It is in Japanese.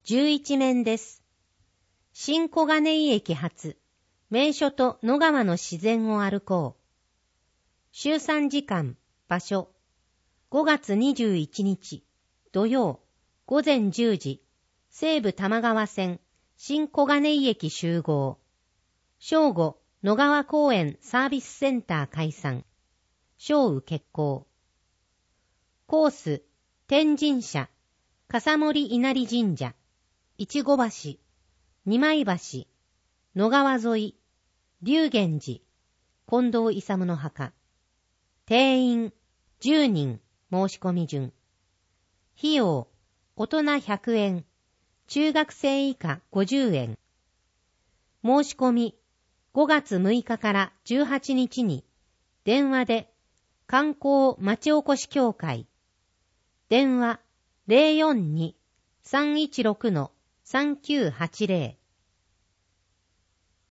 11面です。新小金井駅発、名所と野川の自然を歩こう。週3時間、場所、5月21日、土曜、午前10時、西武多摩川線、新小金井駅集合。正午、野川公園サービスセンター開山。正午決行。コース、天神社、笠森稲荷神社、いちご橋、二枚橋、野川沿い、龍源寺、近藤勇の墓。定員、10人、申し込み順。費用、大人100円、中学生以下50円。申し込み、5月6日から18日に、電話で、観光町おこし協会。電話 042-316-3980